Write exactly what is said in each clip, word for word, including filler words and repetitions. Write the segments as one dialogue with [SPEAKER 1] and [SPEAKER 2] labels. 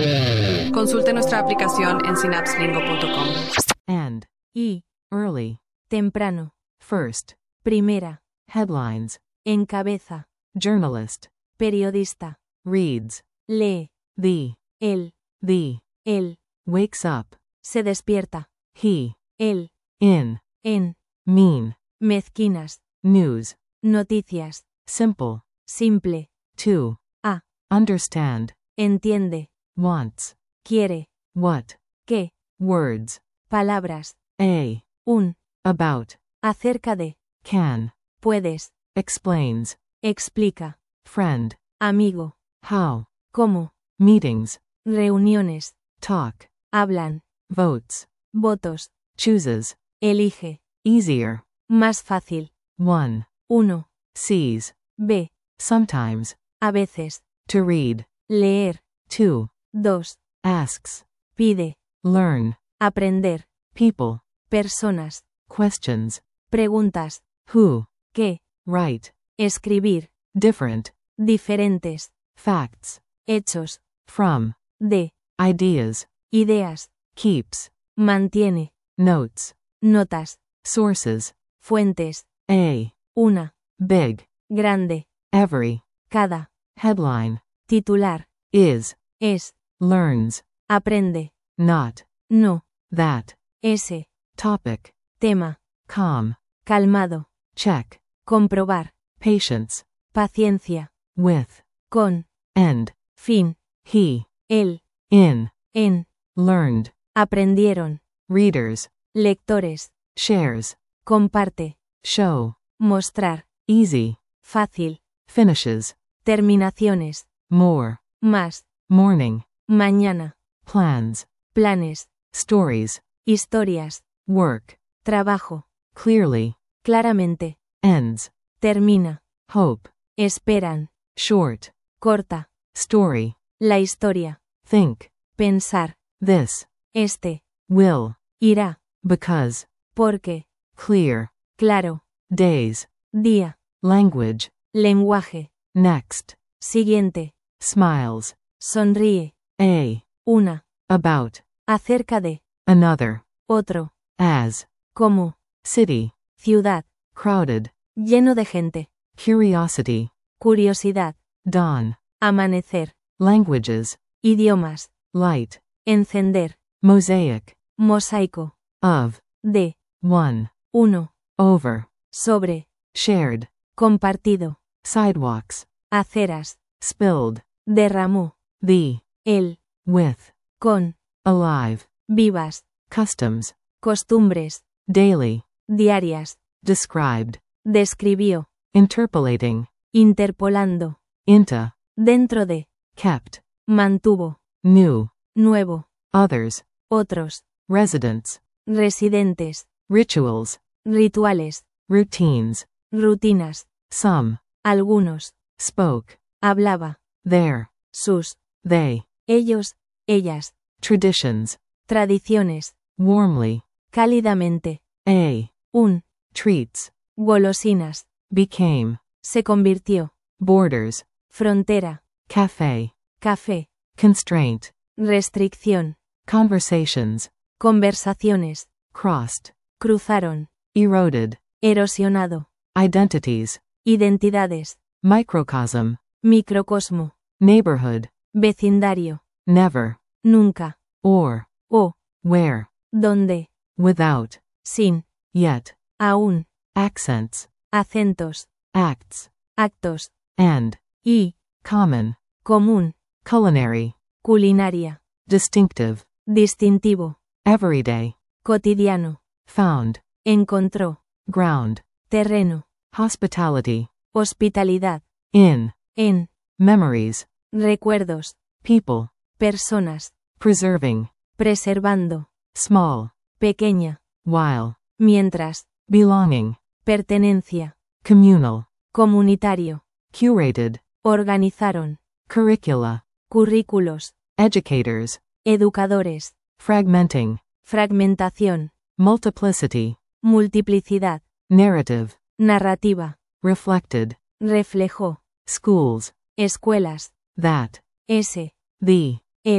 [SPEAKER 1] Consulte nuestra aplicación en synapse lingo punto com.
[SPEAKER 2] And.
[SPEAKER 3] Y.
[SPEAKER 2] Early.
[SPEAKER 3] Temprano.
[SPEAKER 2] First.
[SPEAKER 3] Primera.
[SPEAKER 2] Headlines.
[SPEAKER 3] Encabeza.
[SPEAKER 2] Journalist.
[SPEAKER 3] Periodista.
[SPEAKER 2] Reads.
[SPEAKER 3] Lee.
[SPEAKER 2] The.
[SPEAKER 3] Él.
[SPEAKER 2] The.
[SPEAKER 3] Él.
[SPEAKER 2] Wakes up.
[SPEAKER 3] Se despierta.
[SPEAKER 2] He.
[SPEAKER 3] Él.
[SPEAKER 2] In.
[SPEAKER 3] En.
[SPEAKER 2] Mean.
[SPEAKER 3] Mezquinas.
[SPEAKER 2] News.
[SPEAKER 3] Noticias.
[SPEAKER 2] Simple.
[SPEAKER 3] Simple.
[SPEAKER 2] To.
[SPEAKER 3] A.
[SPEAKER 2] Understand.
[SPEAKER 3] Entiende.
[SPEAKER 2] Wants.
[SPEAKER 3] Quiere.
[SPEAKER 2] What.
[SPEAKER 3] ¿Qué?
[SPEAKER 2] Words.
[SPEAKER 3] Palabras.
[SPEAKER 2] A.
[SPEAKER 3] Un.
[SPEAKER 2] About.
[SPEAKER 3] Acerca de.
[SPEAKER 2] Can.
[SPEAKER 3] Puedes.
[SPEAKER 2] Explains.
[SPEAKER 3] Explica.
[SPEAKER 2] Friend.
[SPEAKER 3] Amigo.
[SPEAKER 2] How.
[SPEAKER 3] ¿Cómo?
[SPEAKER 2] Meetings.
[SPEAKER 3] Reuniones.
[SPEAKER 2] Talk.
[SPEAKER 3] Hablan.
[SPEAKER 2] Votes.
[SPEAKER 3] Votos.
[SPEAKER 2] Chooses.
[SPEAKER 3] Elige.
[SPEAKER 2] Easier.
[SPEAKER 3] Más fácil.
[SPEAKER 2] One.
[SPEAKER 3] Uno.
[SPEAKER 2] Sees.
[SPEAKER 3] Ve.
[SPEAKER 2] Sometimes.
[SPEAKER 3] A veces.
[SPEAKER 2] To read.
[SPEAKER 3] Leer.
[SPEAKER 2] Two.
[SPEAKER 3] Dos.
[SPEAKER 2] Asks.
[SPEAKER 3] Pide.
[SPEAKER 2] Learn.
[SPEAKER 3] Aprender.
[SPEAKER 2] People.
[SPEAKER 3] Personas.
[SPEAKER 2] Questions.
[SPEAKER 3] Preguntas.
[SPEAKER 2] Who.
[SPEAKER 3] ¿Qué?
[SPEAKER 2] Write.
[SPEAKER 3] Escribir.
[SPEAKER 2] Different.
[SPEAKER 3] Diferentes.
[SPEAKER 2] Facts.
[SPEAKER 3] Hechos.
[SPEAKER 2] From.
[SPEAKER 3] De.
[SPEAKER 2] Ideas.
[SPEAKER 3] Ideas.
[SPEAKER 2] Keeps.
[SPEAKER 3] Mantiene.
[SPEAKER 2] Notes.
[SPEAKER 3] Notas.
[SPEAKER 2] Sources.
[SPEAKER 3] Fuentes.
[SPEAKER 2] A.
[SPEAKER 3] Una.
[SPEAKER 2] Big.
[SPEAKER 3] Grande.
[SPEAKER 2] Every.
[SPEAKER 3] Cada.
[SPEAKER 2] Headline.
[SPEAKER 3] Titular.
[SPEAKER 2] Is.
[SPEAKER 3] Es.
[SPEAKER 2] Learns.
[SPEAKER 3] Aprende.
[SPEAKER 2] Not.
[SPEAKER 3] No.
[SPEAKER 2] That.
[SPEAKER 3] Ese.
[SPEAKER 2] Topic.
[SPEAKER 3] Tema.
[SPEAKER 2] Calm.
[SPEAKER 3] Calmado.
[SPEAKER 2] Check.
[SPEAKER 3] Comprobar.
[SPEAKER 2] Patience.
[SPEAKER 3] Paciencia.
[SPEAKER 2] With.
[SPEAKER 3] Con.
[SPEAKER 2] End.
[SPEAKER 3] Fin.
[SPEAKER 2] He.
[SPEAKER 3] Él.
[SPEAKER 2] In.
[SPEAKER 3] En.
[SPEAKER 2] Learned.
[SPEAKER 3] Aprendieron.
[SPEAKER 2] Readers.
[SPEAKER 3] Lectores.
[SPEAKER 2] Shares.
[SPEAKER 3] Comparte.
[SPEAKER 2] Show.
[SPEAKER 3] Mostrar.
[SPEAKER 2] Easy.
[SPEAKER 3] Fácil.
[SPEAKER 2] Finishes.
[SPEAKER 3] Terminaciones.
[SPEAKER 2] More.
[SPEAKER 3] Más.
[SPEAKER 2] Morning.
[SPEAKER 3] Mañana.
[SPEAKER 2] Plans.
[SPEAKER 3] Planes.
[SPEAKER 2] Stories.
[SPEAKER 3] Historias.
[SPEAKER 2] Work.
[SPEAKER 3] Trabajo.
[SPEAKER 2] Clearly.
[SPEAKER 3] Claramente.
[SPEAKER 2] Ends.
[SPEAKER 3] Termina.
[SPEAKER 2] Hope.
[SPEAKER 3] Esperan.
[SPEAKER 2] Short.
[SPEAKER 3] Corta.
[SPEAKER 2] Story.
[SPEAKER 3] La historia.
[SPEAKER 2] Think.
[SPEAKER 3] Pensar.
[SPEAKER 2] This.
[SPEAKER 3] Este.
[SPEAKER 2] Will.
[SPEAKER 3] Irá.
[SPEAKER 2] Because.
[SPEAKER 3] Porque.
[SPEAKER 2] Clear.
[SPEAKER 3] Claro.
[SPEAKER 2] Days.
[SPEAKER 3] Día.
[SPEAKER 2] Language.
[SPEAKER 3] Lenguaje.
[SPEAKER 2] Next.
[SPEAKER 3] Siguiente.
[SPEAKER 2] Smiles.
[SPEAKER 3] Sonríe.
[SPEAKER 2] A.
[SPEAKER 3] Una.
[SPEAKER 2] About.
[SPEAKER 3] Acerca de.
[SPEAKER 2] Another.
[SPEAKER 3] Otro.
[SPEAKER 2] As.
[SPEAKER 3] Como.
[SPEAKER 2] City.
[SPEAKER 3] Ciudad.
[SPEAKER 2] Crowded.
[SPEAKER 3] Lleno de gente.
[SPEAKER 2] Curiosity.
[SPEAKER 3] Curiosidad.
[SPEAKER 2] Dawn.
[SPEAKER 3] Amanecer.
[SPEAKER 2] Languages.
[SPEAKER 3] Idiomas.
[SPEAKER 2] Light.
[SPEAKER 3] Encender.
[SPEAKER 2] Mosaic.
[SPEAKER 3] Mosaico.
[SPEAKER 2] Of.
[SPEAKER 3] De.
[SPEAKER 2] One.
[SPEAKER 3] Uno.
[SPEAKER 2] Over.
[SPEAKER 3] Sobre.
[SPEAKER 2] Shared.
[SPEAKER 3] Compartido.
[SPEAKER 2] Sidewalks.
[SPEAKER 3] Aceras.
[SPEAKER 2] Spilled.
[SPEAKER 3] Derramó.
[SPEAKER 2] The.
[SPEAKER 3] El.
[SPEAKER 2] With.
[SPEAKER 3] Con.
[SPEAKER 2] Alive.
[SPEAKER 3] Vivas.
[SPEAKER 2] Customs.
[SPEAKER 3] Costumbres.
[SPEAKER 2] Daily.
[SPEAKER 3] Diarias.
[SPEAKER 2] Described.
[SPEAKER 3] Describió.
[SPEAKER 2] Interpolating.
[SPEAKER 3] Interpolando.
[SPEAKER 2] Into.
[SPEAKER 3] Dentro de.
[SPEAKER 2] Kept.
[SPEAKER 3] Mantuvo.
[SPEAKER 2] New.
[SPEAKER 3] Nuevo.
[SPEAKER 2] Others.
[SPEAKER 3] Otros.
[SPEAKER 2] Residents.
[SPEAKER 3] Residentes.
[SPEAKER 2] Rituals.
[SPEAKER 3] Rituales.
[SPEAKER 2] Routines.
[SPEAKER 3] Rutinas.
[SPEAKER 2] Some.
[SPEAKER 3] Algunos.
[SPEAKER 2] Spoke.
[SPEAKER 3] Hablaba.
[SPEAKER 2] Their.
[SPEAKER 3] Sus.
[SPEAKER 2] They.
[SPEAKER 3] Ellos. Ellas.
[SPEAKER 2] Traditions.
[SPEAKER 3] Tradiciones.
[SPEAKER 2] Warmly.
[SPEAKER 3] Cálidamente.
[SPEAKER 2] A.
[SPEAKER 3] Un.
[SPEAKER 2] Treats.
[SPEAKER 3] Golosinas.
[SPEAKER 2] Became.
[SPEAKER 3] Se convirtió.
[SPEAKER 2] Borders.
[SPEAKER 3] Frontera.
[SPEAKER 2] Cafe.
[SPEAKER 3] Café.
[SPEAKER 2] Constraint.
[SPEAKER 3] Restricción.
[SPEAKER 2] Conversations.
[SPEAKER 3] Conversaciones.
[SPEAKER 2] Crossed.
[SPEAKER 3] Cruzaron.
[SPEAKER 2] Eroded.
[SPEAKER 3] Erosionado.
[SPEAKER 2] Identities.
[SPEAKER 3] Identidades.
[SPEAKER 2] Microcosm.
[SPEAKER 3] Microcosmo.
[SPEAKER 2] Neighborhood.
[SPEAKER 3] Vecindario.
[SPEAKER 2] Never.
[SPEAKER 3] Nunca.
[SPEAKER 2] Or.
[SPEAKER 3] O.
[SPEAKER 2] Where.
[SPEAKER 3] Donde.
[SPEAKER 2] Without.
[SPEAKER 3] Sin.
[SPEAKER 2] Yet.
[SPEAKER 3] Aún.
[SPEAKER 2] Accents.
[SPEAKER 3] Acentos.
[SPEAKER 2] Acts.
[SPEAKER 3] Actos.
[SPEAKER 2] And.
[SPEAKER 3] Y.
[SPEAKER 2] Common.
[SPEAKER 3] Común.
[SPEAKER 2] Culinary.
[SPEAKER 3] Culinaria.
[SPEAKER 2] Distinctive.
[SPEAKER 3] Distintivo.
[SPEAKER 2] Everyday.
[SPEAKER 3] Cotidiano.
[SPEAKER 2] Found.
[SPEAKER 3] Encontró.
[SPEAKER 2] Ground.
[SPEAKER 3] Terreno.
[SPEAKER 2] Hospitality.
[SPEAKER 3] Hospitalidad.
[SPEAKER 2] In.
[SPEAKER 3] En.
[SPEAKER 2] Memories.
[SPEAKER 3] Recuerdos.
[SPEAKER 2] People.
[SPEAKER 3] Personas.
[SPEAKER 2] Preserving.
[SPEAKER 3] Preservando.
[SPEAKER 2] Small.
[SPEAKER 3] Pequeña.
[SPEAKER 2] While.
[SPEAKER 3] Mientras.
[SPEAKER 2] Belonging.
[SPEAKER 3] Pertenencia.
[SPEAKER 2] Communal.
[SPEAKER 3] Comunitario.
[SPEAKER 2] Curated.
[SPEAKER 3] Organizaron.
[SPEAKER 2] Curricula.
[SPEAKER 3] Currículos.
[SPEAKER 2] Educators.
[SPEAKER 3] Educadores.
[SPEAKER 2] Fragmenting.
[SPEAKER 3] Fragmentación.
[SPEAKER 2] Multiplicity.
[SPEAKER 3] Multiplicidad.
[SPEAKER 2] Narrative.
[SPEAKER 3] Narrativa.
[SPEAKER 2] Reflected.
[SPEAKER 3] Reflejó.
[SPEAKER 2] Schools.
[SPEAKER 3] Escuelas.
[SPEAKER 2] That.
[SPEAKER 3] Ese.
[SPEAKER 2] The.
[SPEAKER 3] El.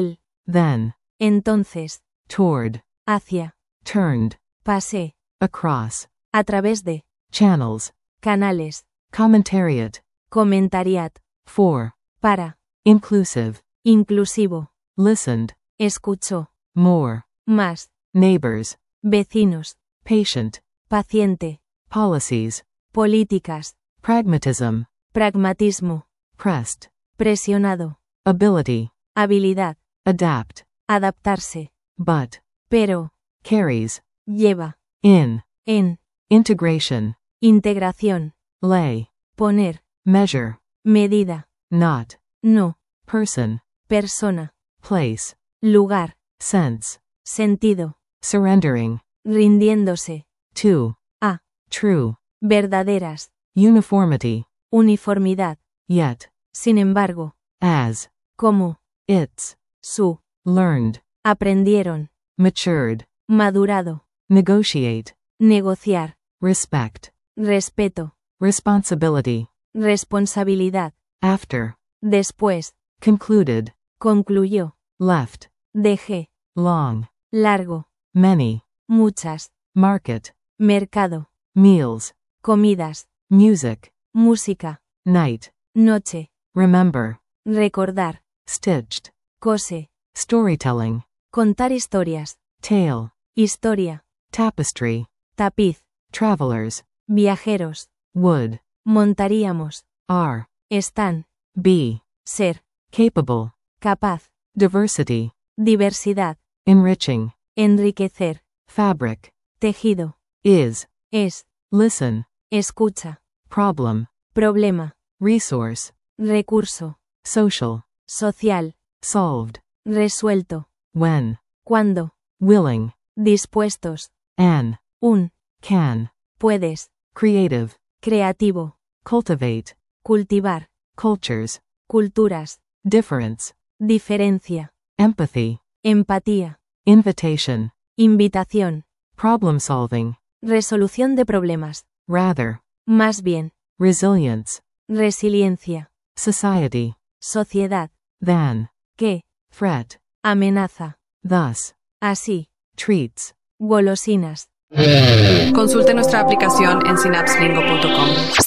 [SPEAKER 2] then,
[SPEAKER 3] entonces,
[SPEAKER 2] toward,
[SPEAKER 3] hacia,
[SPEAKER 2] turned,
[SPEAKER 3] pasé,
[SPEAKER 2] across,
[SPEAKER 3] a través de,
[SPEAKER 2] channels,
[SPEAKER 3] canales,
[SPEAKER 2] commentariat,
[SPEAKER 3] comentariat,
[SPEAKER 2] for,
[SPEAKER 3] para,
[SPEAKER 2] inclusive,
[SPEAKER 3] inclusivo,
[SPEAKER 2] listened,
[SPEAKER 3] escuchó,
[SPEAKER 2] more,
[SPEAKER 3] más,
[SPEAKER 2] neighbors,
[SPEAKER 3] vecinos,
[SPEAKER 2] patient,
[SPEAKER 3] paciente,
[SPEAKER 2] policies,
[SPEAKER 3] políticas,
[SPEAKER 2] pragmatism,
[SPEAKER 3] pragmatismo,
[SPEAKER 2] pressed,
[SPEAKER 3] presionado,
[SPEAKER 2] ability,
[SPEAKER 3] habilidad,
[SPEAKER 2] adapt,
[SPEAKER 3] adaptarse,
[SPEAKER 2] but,
[SPEAKER 3] pero,
[SPEAKER 2] carries,
[SPEAKER 3] lleva,
[SPEAKER 2] in,
[SPEAKER 3] en,
[SPEAKER 2] integration,
[SPEAKER 3] integración,
[SPEAKER 2] lay,
[SPEAKER 3] poner,
[SPEAKER 2] measure,
[SPEAKER 3] medida,
[SPEAKER 2] not,
[SPEAKER 3] no,
[SPEAKER 2] person,
[SPEAKER 3] persona,
[SPEAKER 2] place,
[SPEAKER 3] lugar,
[SPEAKER 2] sense,
[SPEAKER 3] sentido,
[SPEAKER 2] surrendering,
[SPEAKER 3] rindiéndose,
[SPEAKER 2] to,
[SPEAKER 3] a,
[SPEAKER 2] true,
[SPEAKER 3] verdaderas,
[SPEAKER 2] uniformity,
[SPEAKER 3] uniformidad,
[SPEAKER 2] yet,
[SPEAKER 3] sin embargo,
[SPEAKER 2] as,
[SPEAKER 3] como,
[SPEAKER 2] its,
[SPEAKER 3] su,
[SPEAKER 2] learned,
[SPEAKER 3] aprendieron,
[SPEAKER 2] matured,
[SPEAKER 3] madurado,
[SPEAKER 2] negotiate,
[SPEAKER 3] negociar,
[SPEAKER 2] respect,
[SPEAKER 3] respeto,
[SPEAKER 2] responsibility,
[SPEAKER 3] responsabilidad,
[SPEAKER 2] after,
[SPEAKER 3] después,
[SPEAKER 2] concluded,
[SPEAKER 3] concluyó,
[SPEAKER 2] left,
[SPEAKER 3] dejé,
[SPEAKER 2] long,
[SPEAKER 3] largo,
[SPEAKER 2] many,
[SPEAKER 3] muchas,
[SPEAKER 2] market,
[SPEAKER 3] mercado,
[SPEAKER 2] meals,
[SPEAKER 3] comidas,
[SPEAKER 2] music,
[SPEAKER 3] música,
[SPEAKER 2] night,
[SPEAKER 3] noche,
[SPEAKER 2] remember,
[SPEAKER 3] recordar,
[SPEAKER 2] stitched,
[SPEAKER 3] cose,
[SPEAKER 2] storytelling,
[SPEAKER 3] contar historias,
[SPEAKER 2] tale,
[SPEAKER 3] historia,
[SPEAKER 2] tapestry,
[SPEAKER 3] tapiz,
[SPEAKER 2] travelers,
[SPEAKER 3] viajeros,
[SPEAKER 2] would,
[SPEAKER 3] montaríamos,
[SPEAKER 2] are,
[SPEAKER 3] están,
[SPEAKER 2] be,
[SPEAKER 3] ser,
[SPEAKER 2] capable,
[SPEAKER 3] capaz,
[SPEAKER 2] diversity,
[SPEAKER 3] diversidad,
[SPEAKER 2] enriching,
[SPEAKER 3] enriquecer,
[SPEAKER 2] fabric,
[SPEAKER 3] tejido,
[SPEAKER 2] is,
[SPEAKER 3] es,
[SPEAKER 2] listen,
[SPEAKER 3] escucha,
[SPEAKER 2] problem,
[SPEAKER 3] problema,
[SPEAKER 2] resource,
[SPEAKER 3] recurso,
[SPEAKER 2] social,
[SPEAKER 3] social,
[SPEAKER 2] solved,
[SPEAKER 3] resuelto,
[SPEAKER 2] when,
[SPEAKER 3] cuando,
[SPEAKER 2] willing,
[SPEAKER 3] dispuestos,
[SPEAKER 2] an,
[SPEAKER 3] un,
[SPEAKER 2] can,
[SPEAKER 3] puedes,
[SPEAKER 2] creative,
[SPEAKER 3] creativo,
[SPEAKER 2] cultivate,
[SPEAKER 3] cultivar,
[SPEAKER 2] cultures,
[SPEAKER 3] culturas,
[SPEAKER 2] difference,
[SPEAKER 3] diferencia,
[SPEAKER 2] empathy,
[SPEAKER 3] empatía,
[SPEAKER 2] invitation,
[SPEAKER 3] invitación,
[SPEAKER 2] problem solving,
[SPEAKER 3] resolución de problemas,
[SPEAKER 2] rather,
[SPEAKER 3] más bien,
[SPEAKER 2] resilience,
[SPEAKER 3] resiliencia,
[SPEAKER 2] society,
[SPEAKER 3] sociedad,
[SPEAKER 2] than,
[SPEAKER 3] que,
[SPEAKER 2] threat,
[SPEAKER 3] amenaza,
[SPEAKER 2] thus,
[SPEAKER 3] así,
[SPEAKER 2] treats.
[SPEAKER 3] golosinas.
[SPEAKER 1] Consulte nuestra aplicación en synapse lingo punto com.